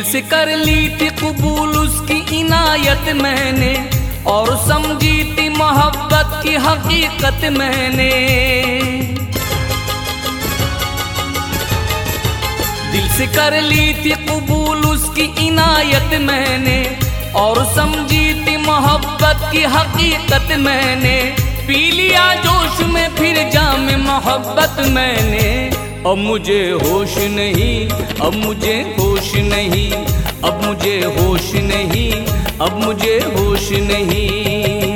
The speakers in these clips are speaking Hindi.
से कर ली थी कबूल उसकी इनायत मैंने, और समझी थी मोहब्बत की हकीकत मैंने। दिल से कर ली थी कबूल उसकी इनायत मैंने, और समझी थी मोहब्बत की हकीकत मैंने। पी लिया जोश में फिर जाम मोहब्बत मैंने। अब मुझे होश नहीं, अब मुझे होश नहीं, अब मुझे होश नहीं, अब मुझे होश नहीं।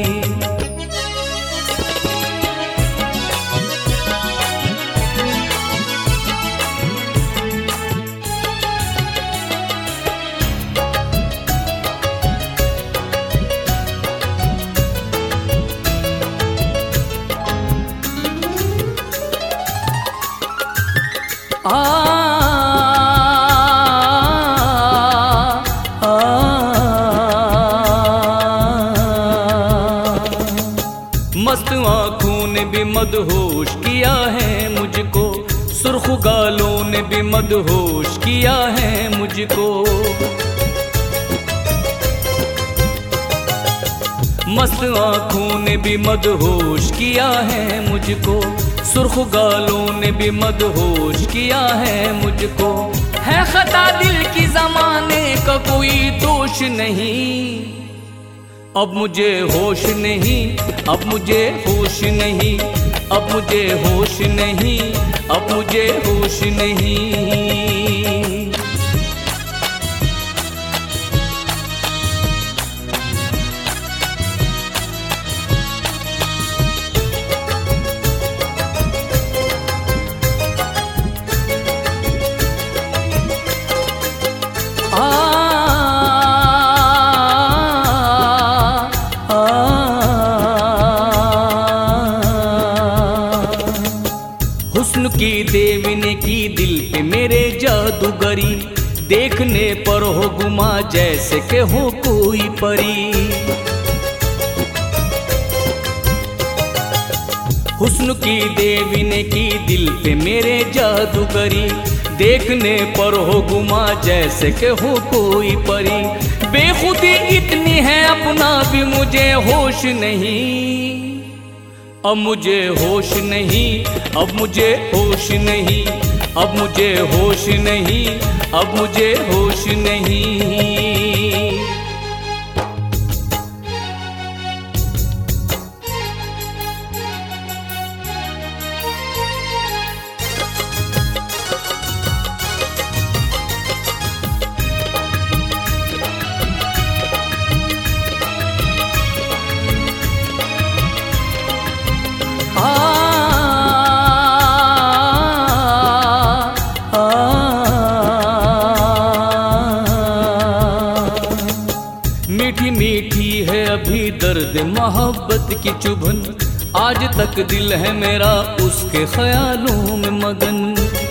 मस्त आँखों ने भी मदहोश किया है मुझको, सुर्ख गालों ने भी मदहोश किया है मुझको। मस्त आँखों ने भी मदहोश किया है मुझको, सुर्ख गालों ने भी मदहोश किया है मुझको। है खता दिल की ज़माने का कोई दोष नहीं। अब मुझे होश नहीं, अब मुझे होश नहीं, अब मुझे होश नहीं, अब मुझे होश नहीं। हुस्न की देवी ने की दिल पे मेरे जादूगरी, देखने पर हो गुमा जैसे के हो कोई परी। हुस्न की देवी ने की दिल पे मेरे जादूगरी, देखने पर हो गुमा जैसे के हो कोई परी। बेखुदी इतनी है अपना भी मुझे होश नहीं। अब मुझे होश नहीं, अब मुझे होश नहीं, अब मुझे होश नहीं, अब मुझे होश नहीं। मीठी मीठी है अभी दर्द मोहब्बत की चुभन, आज तक दिल है मेरा उसके ख्यालों में मगन।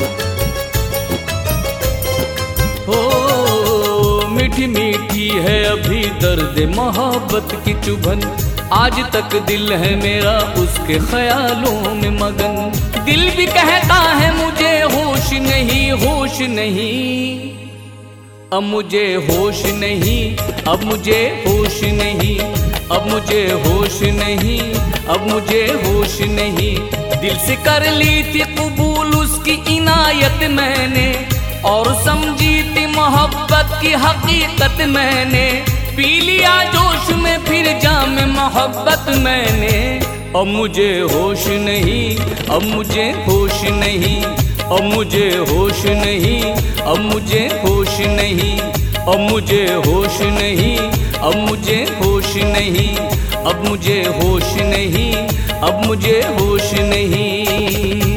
हो मीठी मीठी है अभी दर्द मोहब्बत की चुभन, आज तक दिल है मेरा उसके ख्यालों में मगन। दिल भी कहता है मुझे होश नहीं, होश नहीं। अब मुझे होश नहीं, अब मुझे होश नहीं, अब मुझे होश नहीं, अब मुझे होश नहीं। दिल से कर ली थी कबूल उसकी इनायत मैंने, और समझी थी मोहब्बत की हकीकत मैंने। पी लिया जोश में फिर जाम मोहब्बत मैंने। अब मुझे होश नहीं, अब मुझे होश नहीं, अब मुझे होश नहीं, अब मुझे होश नहीं, अब मुझे होश नहीं, अब मुझे होश नहीं, अब मुझे होश नहीं, अब मुझे होश नहीं।